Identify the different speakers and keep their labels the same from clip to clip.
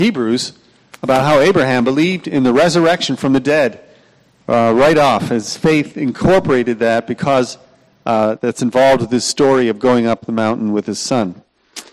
Speaker 1: Hebrews about how Abraham believed in the resurrection from the dead right off. His faith incorporated that because that's involved with this story of going up the mountain with his son.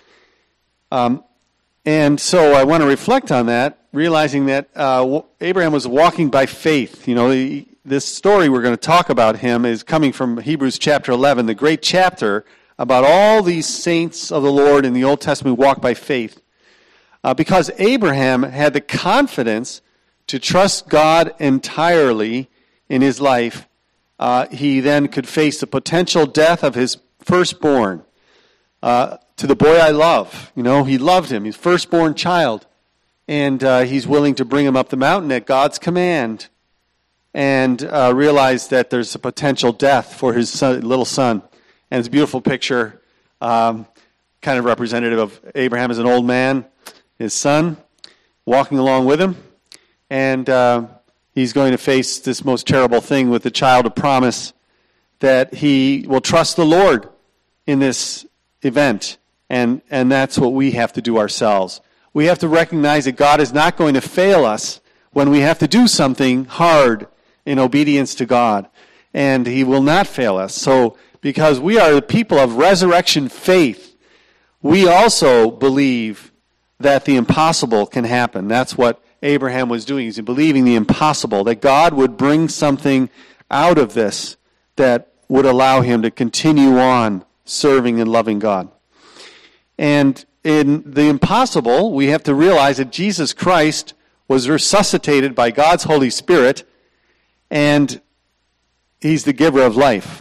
Speaker 1: And so I want to reflect on that, realizing that Abraham was walking by faith. This story we're going to talk about him is coming from Hebrews chapter 11, the great chapter about all these saints of the Lord in the Old Testament who walk by faith. Because Abraham had the confidence to trust God entirely in his life, he then could face the potential death of his firstborn. To the boy I love. He loved him. He's firstborn child. And he's willing to bring him up the mountain at God's command and realize that there's a potential death for his little son. And it's a beautiful picture, kind of representative of Abraham as an old man, his son, walking along with him. And he's going to face this most terrible thing with the child of promise, that he will trust the Lord in this event. And that's what we have to do ourselves. We have to recognize that God is not going to fail us when we have to do something hard in obedience to God. And he will not fail us. So, because we are the people of resurrection faith, we also believe that the impossible can happen. That's what Abraham was doing. He's believing the impossible, that God would bring something out of this that would allow him to continue on serving and loving God. And in the impossible, we have to realize that Jesus Christ was resuscitated by God's Holy Spirit, and he's the giver of life.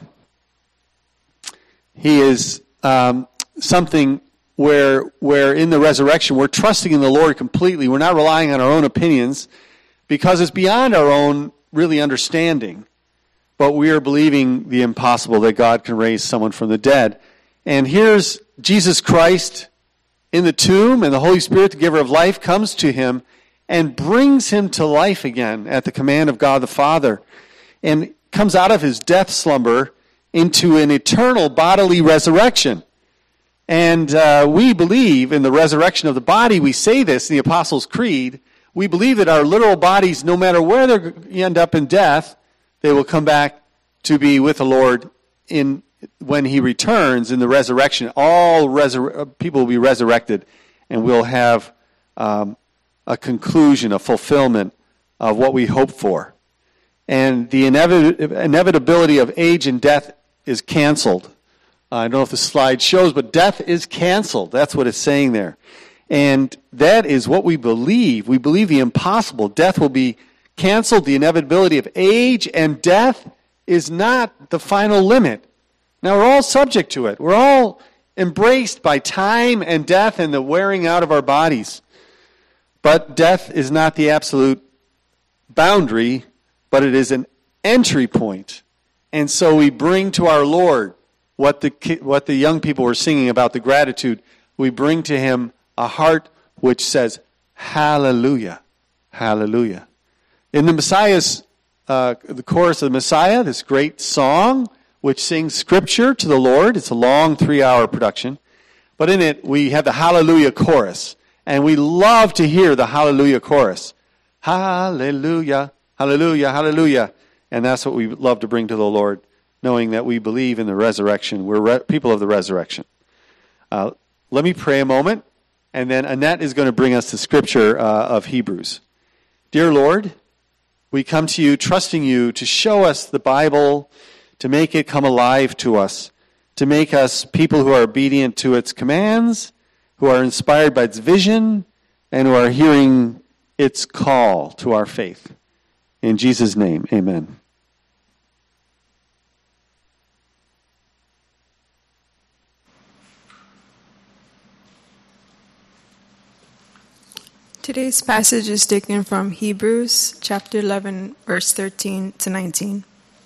Speaker 1: He is something where in the resurrection, we're trusting in the Lord completely. We're not relying on our own opinions because it's beyond our own really understanding. But we are believing the impossible, that God can raise someone from the dead. And here's Jesus Christ in the tomb, and the Holy Spirit, the giver of life, comes to him and brings him to life again at the command of God the Father, and comes out of his death slumber into an eternal bodily resurrection. And we believe in the resurrection of the body. We say this in the Apostles' Creed. We believe that our literal bodies, no matter where they end up in death, they will come back to be with the Lord when he returns in the resurrection. All people will be resurrected, and we'll have a conclusion, a fulfillment of what we hope for. And the inevitability of age and death is canceled. I don't know if the slide shows, but death is canceled. That's what it's saying there. And that is what we believe. We believe the impossible. Death will be canceled. The inevitability of age and death is not the final limit. Now, we're all subject to it. We're all embraced by time and death and the wearing out of our bodies. But death is not the absolute boundary, but it is an entry point. And so we bring to our Lord what the young people were singing about, the gratitude. We bring to him a heart which says, hallelujah, hallelujah. In the Messiah's, the chorus of the Messiah, this great song, which sings scripture to the Lord. It's a long 3-hour production. But in it, we have the hallelujah chorus. And we love to hear the hallelujah chorus. Hallelujah, hallelujah, hallelujah. And that's what we love to bring to the Lord, knowing that we believe in the resurrection. We're people of the resurrection. Let me pray a moment, and then Annette is going to bring us the scripture of Hebrews. Dear Lord, we come to you trusting you to show us the Bible, to make it come alive to us, to make us people who are obedient to its commands, who are inspired by its vision, and who are hearing its call to our faith. In Jesus' name, amen.
Speaker 2: Today's passage is taken from Hebrews chapter 11, verse 13 to 19.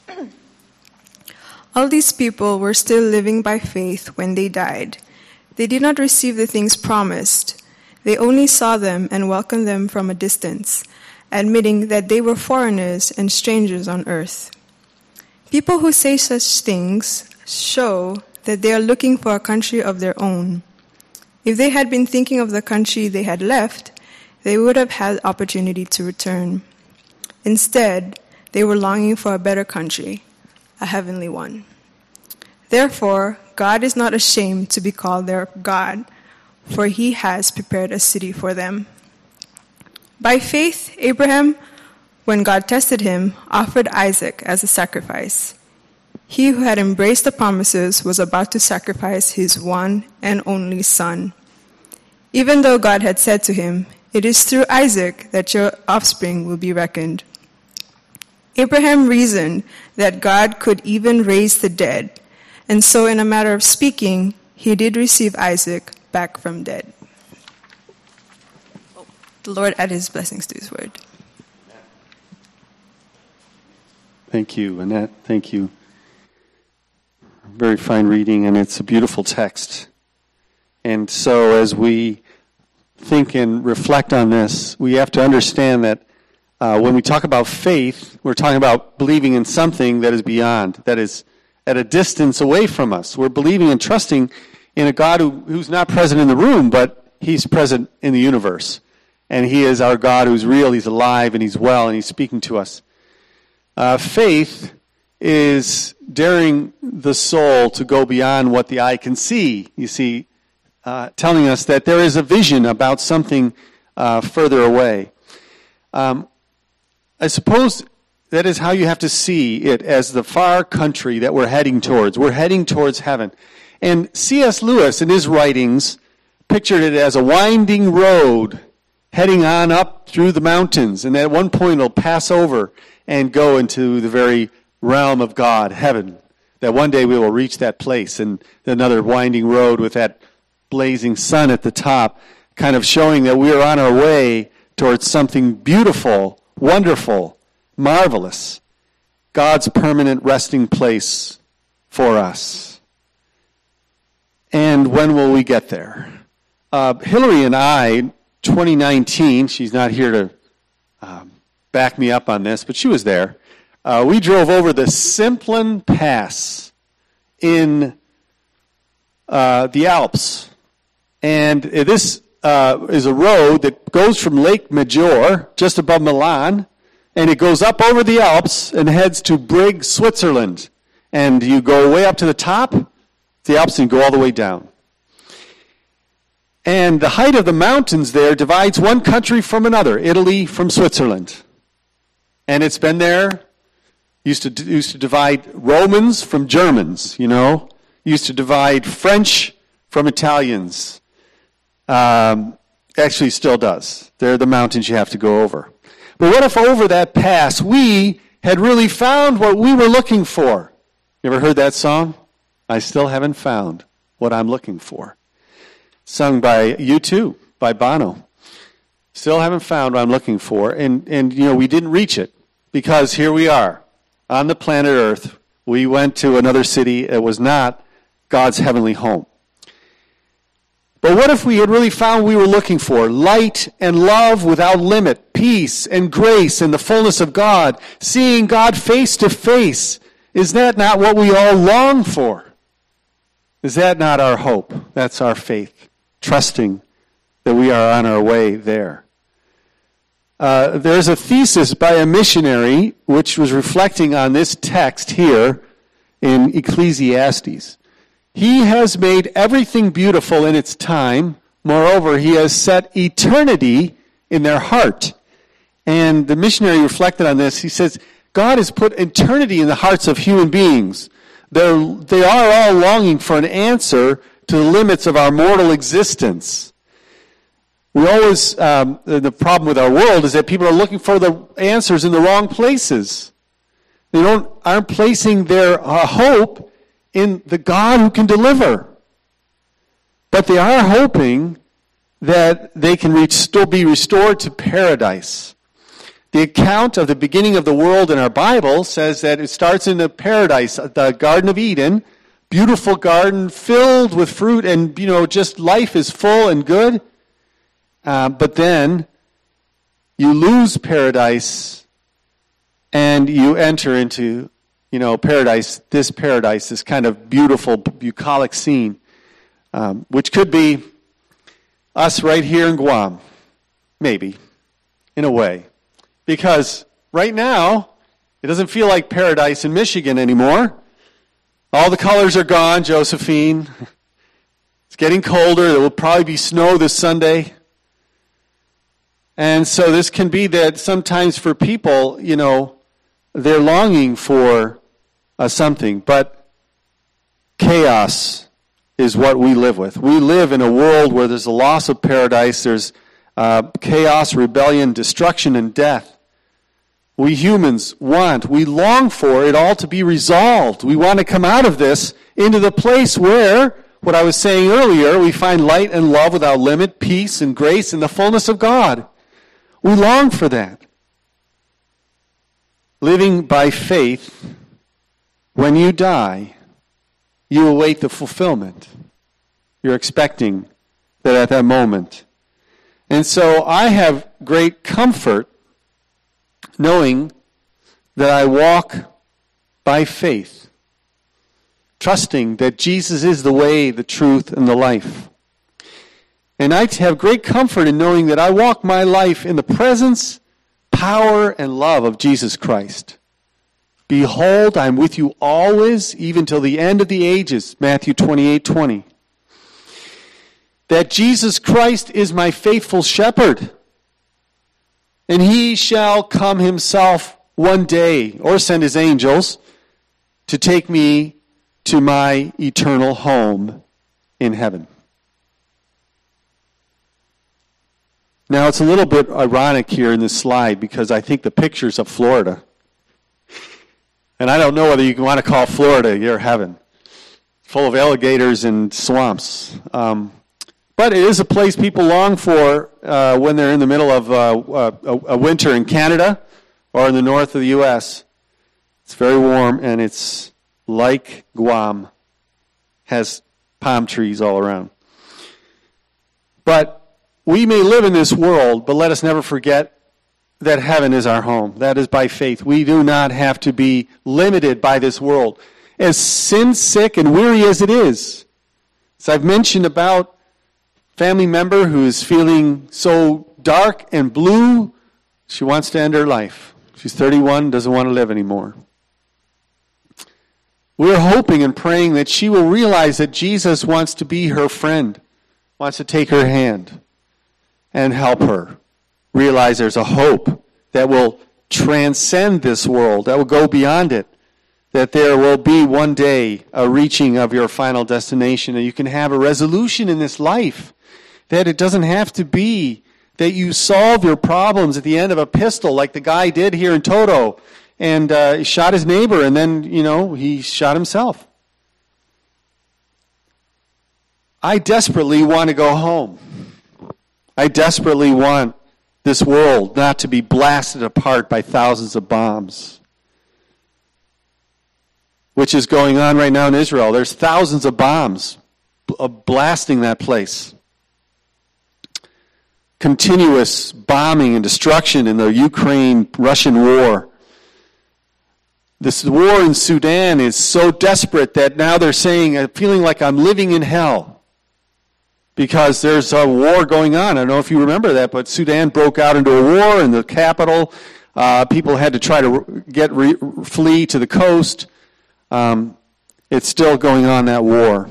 Speaker 2: All these people were still living by faith when they died. They did not receive the things promised. They only saw them and welcomed them from a distance, admitting that they were foreigners and strangers on earth. People who say such things show that they are looking for a country of their own. If they had been thinking of the country they had left, they would have had opportunity to return. Instead, they were longing for a better country, a heavenly one. Therefore, God is not ashamed to be called their God, for he has prepared a city for them. By faith, Abraham, when God tested him, offered Isaac as a sacrifice. He who had embraced the promises was about to sacrifice his one and only son. Even though God had said to him, "It is through Isaac that your offspring will be reckoned." Abraham reasoned that God could even raise the dead, and so in a matter of speaking, he did receive Isaac back from dead. The Lord add his blessings to his word.
Speaker 1: Thank you, Annette. Thank you. Very fine reading, and it's a beautiful text. And so as we think and reflect on this, we have to understand that when we talk about faith, we're talking about believing in something that is beyond, that is at a distance away from us. We're believing and trusting in a God who's not present in the room, but he's present in the universe. And he is our God who's real, he's alive, and he's well, and he's speaking to us. Faith is daring the soul to go beyond what the eye can see. You see, telling us that there is a vision about something further away. I suppose that is how you have to see it, as the far country that we're heading towards. We're heading towards heaven. And C.S. Lewis, in his writings, pictured it as a winding road heading on up through the mountains. And at one point it'll pass over and go into the very realm of God, heaven. That one day we will reach that place, and another winding road with that blazing sun at the top, kind of showing that we are on our way towards something beautiful, wonderful, marvelous. God's permanent resting place for us. And when will we get there? Hillary and I, 2019, she's not here to back me up on this, but she was there. We drove over the Simplon Pass in the Alps. And this is a road that goes from Lake Maggiore, just above Milan, and it goes up over the Alps and heads to Brig, Switzerland. And you go way up to the top, the Alps, and go all the way down. And the height of the mountains there divides one country from another, Italy from Switzerland. And it's been there. Used to divide Romans from Germans, Used to divide French from Italians. Actually still does. They're the mountains you have to go over. But what if over that pass we had really found what we were looking for? You ever heard that song? I still haven't found what I'm looking for. Sung by U2, by Bono. Still haven't found what I'm looking for. And we didn't reach it, because here we are on the planet Earth. We went to another city. It was not God's heavenly home. But what if we had really found what we were looking for? Light and love without limit, peace and grace and the fullness of God, seeing God face to face. Is that not what we all long for? Is that not our hope? That's our faith, trusting that we are on our way there. There's a thesis by a missionary which was reflecting on this text here in Ecclesiastes. He has made everything beautiful in its time. Moreover, he has set eternity in their heart. And the missionary reflected on this. He says, God has put eternity in the hearts of human beings. They are all longing for an answer to the limits of our mortal existence. We always, the problem with our world is that people are looking for the answers in the wrong places. They aren't placing their hope in the God who can deliver. But they are hoping that they can be restored to paradise. The account of the beginning of the world in our Bible says that it starts in the paradise, the Garden of Eden, beautiful garden filled with fruit, and just life is full and good. But then you lose paradise and you enter into paradise, this kind of beautiful, bucolic scene, which could be us right here in Guam. maybe, in a way. Because right now, it doesn't feel like paradise in Michigan anymore. All the colors are gone, Josephine. It's getting colder. There will probably be snow this Sunday. And so this can be that sometimes for people, they're longing for something. But chaos is what we live with. We live in a world where there's a loss of paradise. There's chaos, rebellion, destruction, and death. We humans we long for it all to be resolved. We want to come out of this into the place where, what I was saying earlier, we find light and love without limit, peace and grace and the fullness of God. We long for that. Living by faith, when you die, you await the fulfillment. You're expecting that at that moment. And so I have great comfort knowing that I walk by faith, trusting that Jesus is the way, the truth, and the life. And I have great comfort in knowing that I walk my life in the presence, power, and love of Jesus Christ. Behold, I am with you always, even till the end of the ages, Matthew 28:20. That Jesus Christ is my faithful shepherd, and he shall come himself one day, or send his angels, to take me to my eternal home in heaven. Now, it's a little bit ironic here in this slide because I think the picture's of Florida. And I don't know whether you want to call Florida your heaven. Full of alligators and swamps. But it is a place people long for when they're in the middle of a winter in Canada or in the north of the U.S. It's very warm, and it's like Guam. Has palm trees all around. But we may live in this world, but let us never forget that heaven is our home. That is by faith. We do not have to be limited by this world. As sin-sick and weary as it is, as I've mentioned about family member who is feeling so dark and blue, she wants to end her life. She's 31, doesn't want to live anymore. We're hoping and praying that she will realize that Jesus wants to be her friend, wants to take her hand and help her realize there's a hope that will transcend this world, that will go beyond it, that there will be one day a reaching of your final destination, and you can have a resolution in this life, that it doesn't have to be that you solve your problems at the end of a pistol like the guy did here in Toto, and he shot his neighbor, and then, he shot himself. I desperately want to go home. I desperately want this world not to be blasted apart by thousands of bombs, which is going on right now in Israel. There's thousands of bombs blasting that place. Continuous bombing and destruction in the Ukraine-Russian war. This war in Sudan is so desperate that now they're saying, I'm feeling like I'm living in hell. Because there's a war going on. I don't know if you remember that, but Sudan broke out into a war in the capital. People had to try to flee to the coast. It's still going on, that war.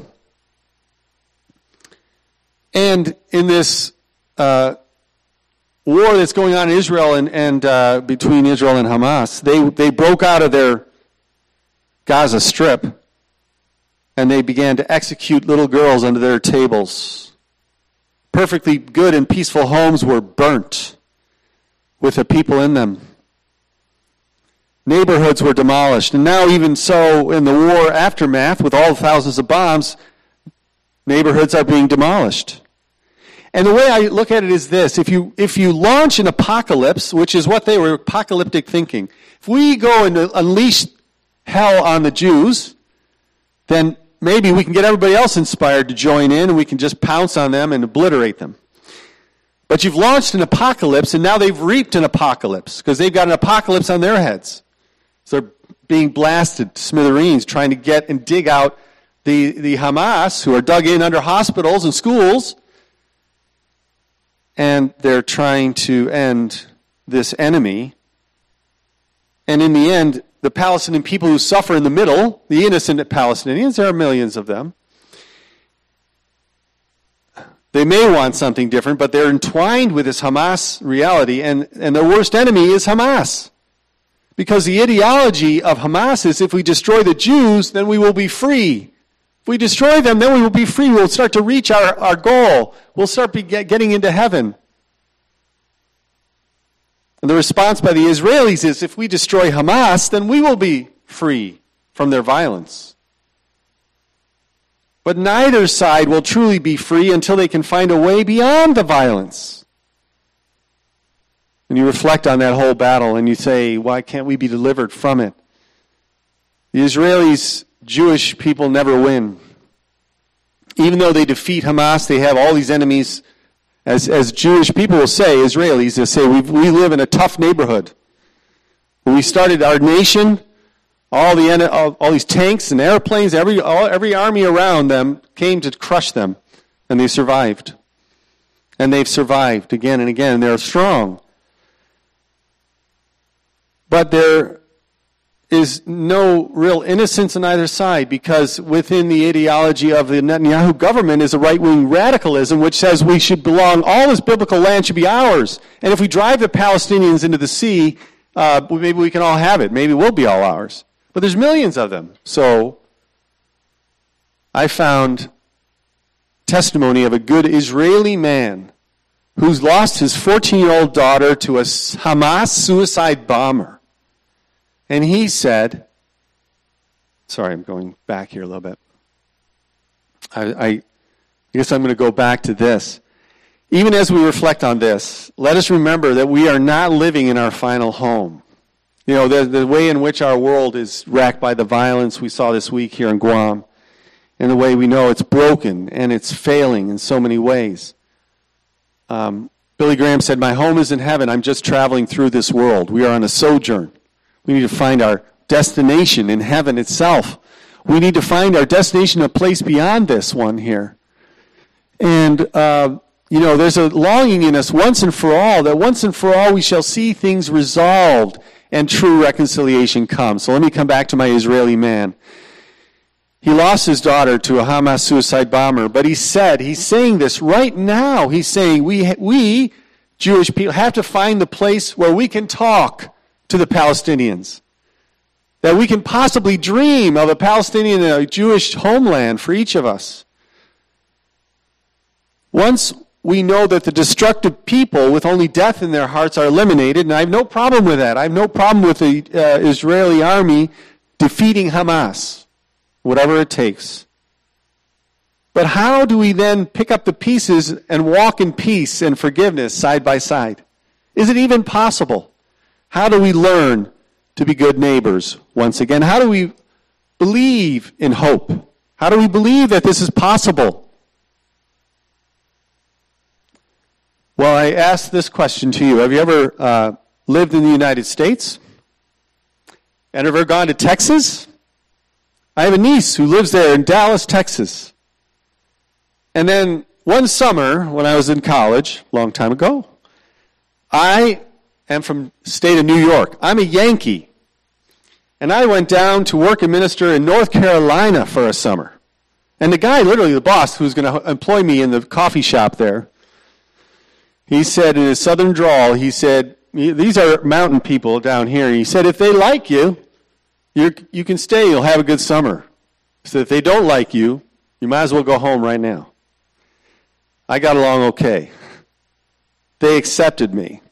Speaker 1: And in this war that's going on in Israel and between Israel and Hamas, they broke out of their Gaza Strip, and they began to execute little girls under their tables. Perfectly good and peaceful homes were burnt with the people in them. Neighborhoods were demolished. And now even so, in the war aftermath, with all the thousands of bombs, neighborhoods are being demolished. And the way I look at it is this. If you launch an apocalypse, which is what they were, apocalyptic thinking, if we go and unleash hell on the Jews, then maybe we can get everybody else inspired to join in, and we can just pounce on them and obliterate them. But you've launched an apocalypse, and now they've reaped an apocalypse, because they've got an apocalypse on their heads. So they're being blasted to smithereens, trying to get and dig out the Hamas, who are dug in under hospitals and schools. and they're trying to end this enemy. And in the end, the Palestinian people who suffer in the middle, the innocent Palestinians, there are millions of them, they may want something different, but they're entwined with this Hamas reality, and their worst enemy is Hamas. Because the ideology of Hamas is if we destroy the Jews, then we will be free. If we destroy them, then we will be free. We'll start to reach our goal. We'll start getting into heaven. And the response by the Israelis is if we destroy Hamas, then we will be free from their violence. But neither side will truly be free until they can find a way beyond the violence. And you reflect on that whole battle and you say, why can't we be delivered from it? The Israelis, Jewish people never win. Even though they defeat Hamas, they have all these enemies. As Jewish people will say, Israelis, they say, we live in a tough neighborhood. When we started our nation, all these tanks and airplanes, every army around them came to crush them, and they survived. And they've survived again and again, and they're strong. But there is no real innocence on either side, because within the ideology of the Netanyahu government is a right-wing radicalism which says we should belong, all this biblical land should be ours. And if we drive the Palestinians into the sea, maybe we can all have it. Maybe it will be all ours. But there's millions of them. So I found testimony of a good Israeli man who's lost his 14-year-old daughter to a Hamas suicide bomber. And he said, sorry, I'm going back here a little bit. I guess I'm going to go back to this. Even as we reflect on this, let us remember that we are not living in our final home. You know, the way in which our world is racked by the violence we saw this week here in Guam, and the way we know it's broken and it's failing in so many ways. Billy Graham said, my home is in heaven. I'm just traveling through this world. We are on a sojourn. We need to find our destination in heaven itself. We need to find our destination, a place beyond this one here. And, there's a longing in us once and for all, that once and for all we shall see things resolved and true reconciliation come. So let me come back to my Israeli man. He lost his daughter to a Hamas suicide bomber, but he's saying this right now. He's saying we Jewish people have to find the place where we can talk to the Palestinians. That we can possibly dream of a Palestinian and a Jewish homeland for each of us. Once we know that the destructive people with only death in their hearts are eliminated, and I have no problem with that. I have no problem with the Israeli army defeating Hamas, whatever it takes. But how do we then pick up the pieces and walk in peace and forgiveness side by side? Is it even possible? How do we learn to be good neighbors once again? How do we believe in hope? How do we believe that this is possible? Well, I ask this question to you. Have you ever lived in the United States? And ever gone to Texas? I have a niece who lives there in Dallas, Texas. And then one summer, when I was in college, a long time ago, I am from the state of New York. I'm a Yankee. And I went down to work and minister in North Carolina for a summer. And the guy, literally the boss, who's going to employ me in the coffee shop there, he said in his southern drawl, he said, these are mountain people down here. He said, if they like you, you can stay. You'll have a good summer. He said, if they don't like you, you might as well go home right now. I got along okay. They accepted me.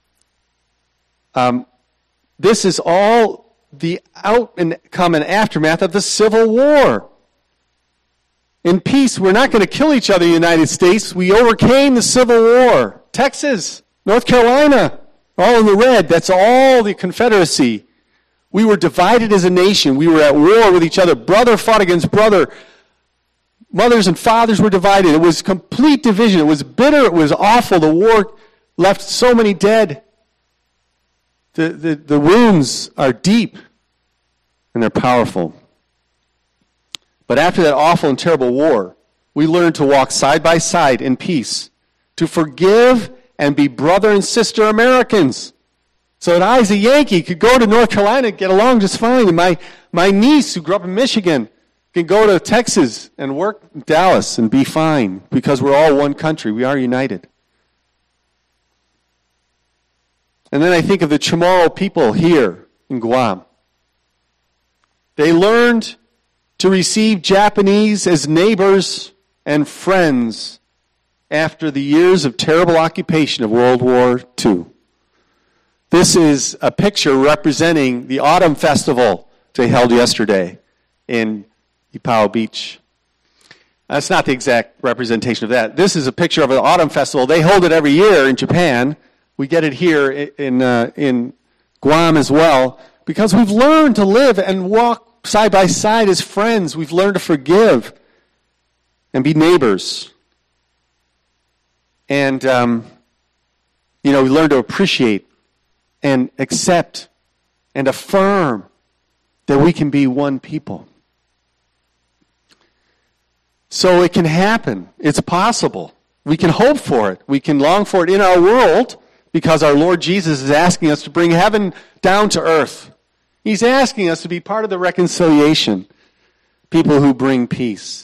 Speaker 1: This is all the outcome and aftermath of the Civil War. In peace, we're not going to kill each other in the United States. We overcame the Civil War. Texas, North Carolina, all in the red. That's all the Confederacy. We were divided as a nation. We were at war with each other. Brother fought against brother. Mothers and fathers were divided. It was complete division. It was bitter. It was awful. The war left so many dead. The wounds are deep and they're powerful. But after that awful and terrible war, we learned to walk side by side in peace, to forgive and be brother and sister Americans. So that I, as a Yankee, could go to North Carolina and get along just fine. And my niece, who grew up in Michigan, can go to Texas and work in Dallas and be fine because we're all one country. We are united. And then I think of the Chamorro people here in Guam. They learned to receive Japanese as neighbors and friends after the years of terrible occupation of World War II. This is a picture representing the Autumn Festival they held yesterday in Ipao Beach. That's not the exact representation of that. This is a picture of an Autumn Festival. They hold it every year in Japan. We get it here in Guam as well, because we've learned to live and walk side by side as friends. We've learned to forgive and be neighbors. And, we learn to appreciate and accept and affirm that we can be one people. So it can happen. It's possible. We can hope for it. We can long for it in our world because our Lord Jesus is asking us to bring heaven down to earth. He's asking us to be part of the reconciliation, people who bring peace.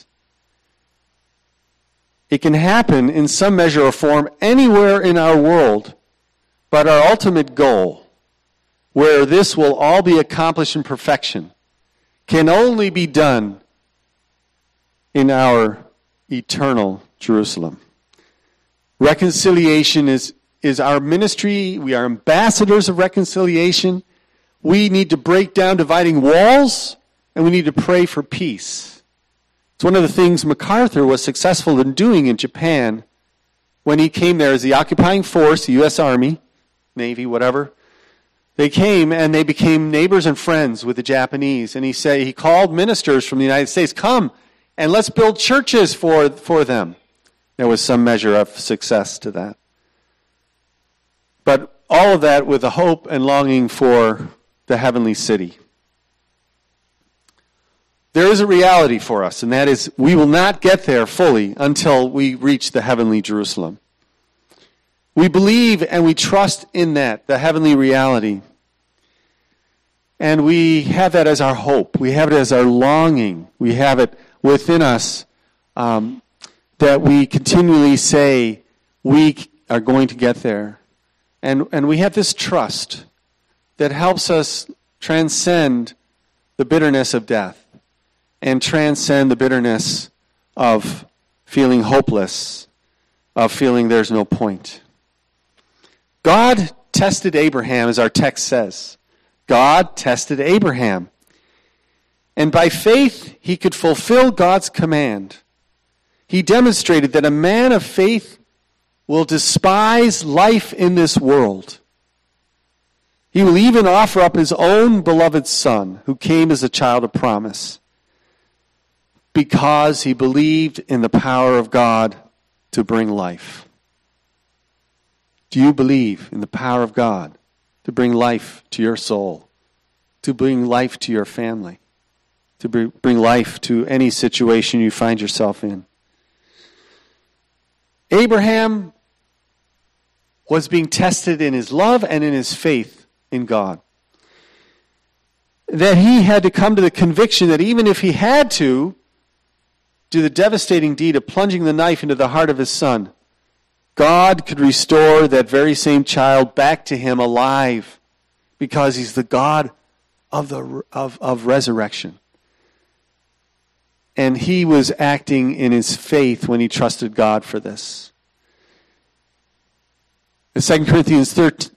Speaker 1: It can happen in some measure or form anywhere in our world, but our ultimate goal, where this will all be accomplished in perfection, can only be done in our eternal Jerusalem. Reconciliation is our ministry. We are ambassadors of reconciliation. We need to break down dividing walls, and we need to pray for peace. It's one of the things MacArthur was successful in doing in Japan when he came there as the occupying force, the U.S. Army, Navy, whatever. They came and they became neighbors and friends with the Japanese. And he called ministers from the United States, come and let's build churches for them. There was some measure of success to that. But all of that with a hope and longing for the heavenly city. There is a reality for us, and that is we will not get there fully until we reach the heavenly Jerusalem. We believe and we trust in that, the heavenly reality. And we have that as our hope. We have it as our longing. We have it within us that we continually say we are going to get there. And we have this trust that helps us transcend the bitterness of death and transcend the bitterness of feeling hopeless, of feeling there's no point. God tested Abraham, as our text says. God tested Abraham. And by faith, he could fulfill God's command. He demonstrated that a man of faith will despise life in this world. He will even offer up his own beloved son, who came as a child of promise, because he believed in the power of God to bring life. Do you believe in the power of God to bring life to your soul, to bring life to your family, to bring life to any situation you find yourself in? Abraham was being tested in his love and in his faith in God. That he had to come to the conviction that even if he had to do the devastating deed of plunging the knife into the heart of his son, God could restore that very same child back to him alive, because he's the God of resurrection. And he was acting in his faith when he trusted God for this. 2 Corinthians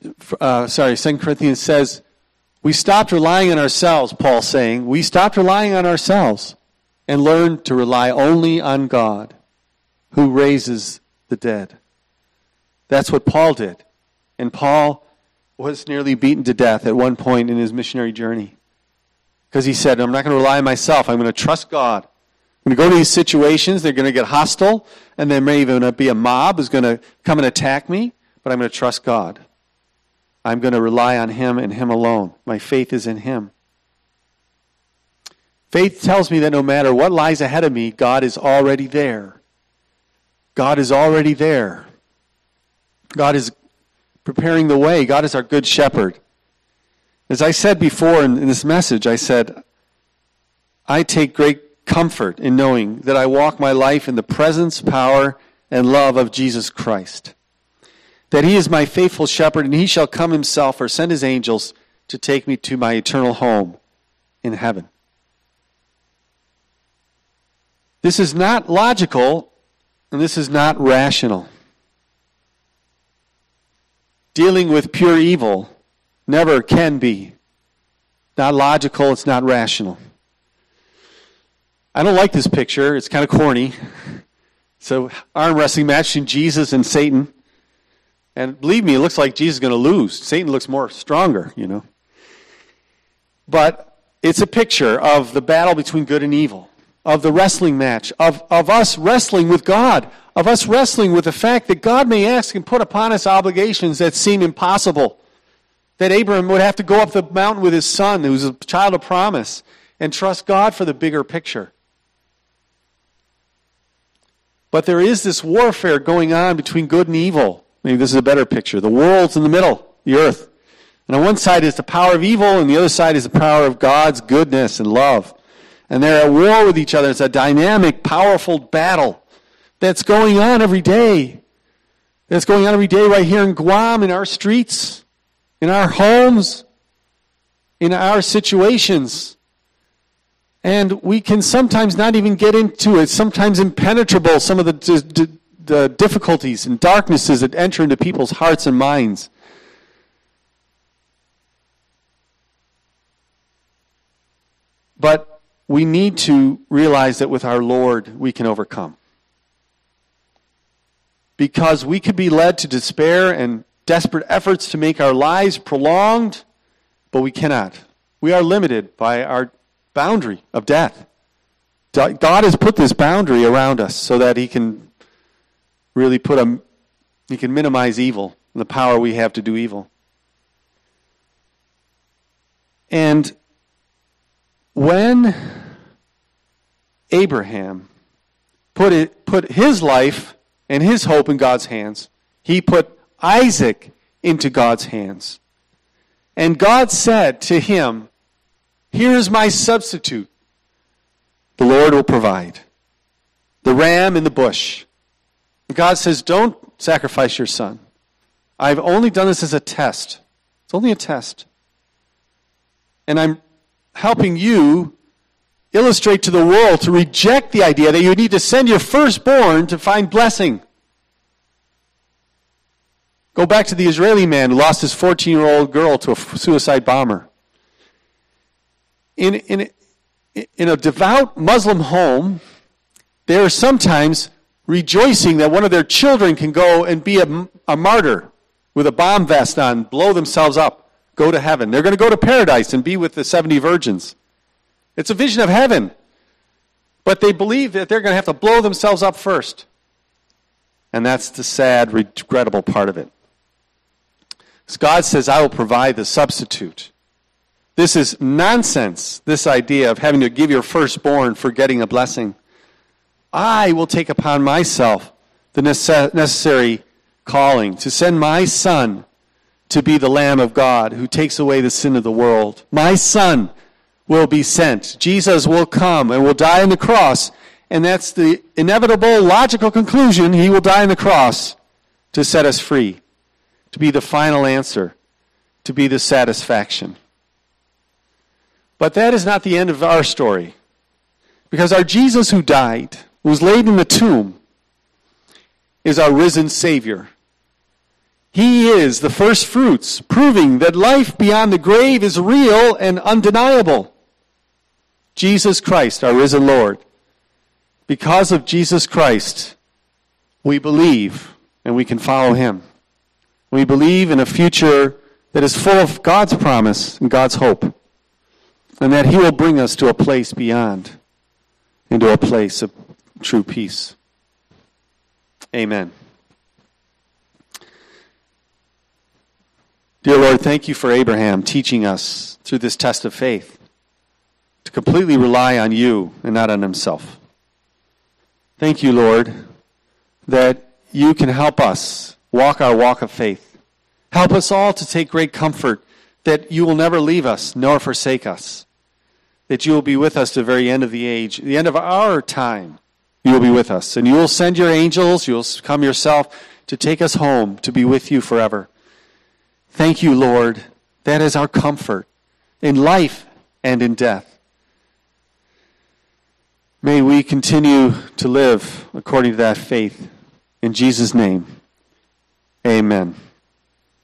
Speaker 1: says, we stopped relying on ourselves, Paul's saying. We stopped relying on ourselves and learned to rely only on God, who raises the dead. That's what Paul did. And Paul was nearly beaten to death at one point in his missionary journey, because he said, I'm not going to rely on myself. I'm going to trust God. I'm going to go to these situations. They're going to get hostile, and there may even be a mob who's going to come and attack me, but I'm going to trust God. I'm going to rely on him and him alone. My faith is in him. Faith tells me that no matter what lies ahead of me, God is already there. God is already there. God is preparing the way. God is our good shepherd. As I said before in this message, I said, I take great comfort in knowing that I walk my life in the presence, power, and love of Jesus Christ. That he is my faithful shepherd, and he shall come himself or send his angels to take me to my eternal home in heaven. This is not logical, and this is not rational. Dealing with pure evil never can be. Not logical, it's not rational. I don't like this picture. It's kind of corny. It's an arm wrestling match between Jesus and Satan. And believe me, it looks like Jesus is going to lose. Satan looks more stronger, you know. But it's a picture of the battle between good and evil, of the wrestling match, of us wrestling with God, of us wrestling with the fact that God may ask and put upon us obligations that seem impossible. That Abraham would have to go up the mountain with his son, who's a child of promise, and trust God for the bigger picture. But there is this warfare going on between good and evil. Maybe this is a better picture. The world's in the middle, the earth. And on one side is the power of evil, and the other side is the power of God's goodness and love. And they're at war with each other. It's a dynamic, powerful battle that's going on every day. That's going on every day right here in Guam, in our streets, in our homes, in our situations. And we can sometimes not even get into it. Sometimes impenetrable, some of the difficulties and darknesses that enter into people's hearts and minds. But we need to realize that with our Lord, we can overcome. Because we could be led to despair and desperate efforts to make our lives prolonged, but we cannot. We are limited by our boundary of death. God has put this boundary around us so that he can really he can minimize evil and the power we have to do evil. And when Abraham put his life and his hope in God's hands, he put Isaac into God's hands. And God said to him, "Here's my substitute. The Lord will provide. The ram in the bush." And God says, "Don't sacrifice your son. I've only done this as a test. It's only a test. And I'm helping you illustrate to the world to reject the idea that you need to send your firstborn to find blessing." Go back to the Israeli man who lost his 14-year-old girl to a suicide bomber. In a devout Muslim home, they are sometimes rejoicing that one of their children can go and be a martyr with a bomb vest on, blow themselves up, go to heaven. They're going to go to paradise and be with the 70 virgins. It's a vision of heaven. But they believe that they're going to have to blow themselves up first. And that's the sad, regrettable part of it. So God says, "I will provide the substitute." This is nonsense, this idea of having to give your firstborn for getting a blessing. I will take upon myself the necessary calling to send my son to be the Lamb of God who takes away the sin of the world. My son will be sent. Jesus will come and will die on the cross. And that's the inevitable, logical conclusion. He will die on the cross to set us free, to be the final answer, to be the satisfaction. But that is not the end of our story. Because our Jesus who died, who was laid in the tomb, is our risen Savior. He is the first fruits, proving that life beyond the grave is real and undeniable. Jesus Christ, our risen Lord. Because of Jesus Christ, we believe and we can follow him. We believe in a future that is full of God's promise and God's hope. And that he will bring us to a place beyond, into a place of true peace. Amen. Dear Lord, thank you for Abraham teaching us through this test of faith to completely rely on you and not on himself. Thank you, Lord, that you can help us walk our walk of faith. Help us all to take great comfort that you will never leave us nor forsake us, that you will be with us to the very end of the age, the end of our time. You will be with us, and you will send your angels, you will come yourself to take us home to be with you forever. Thank you, Lord. That is our comfort in life and in death. May we continue to live according to that faith. In Jesus' name, amen.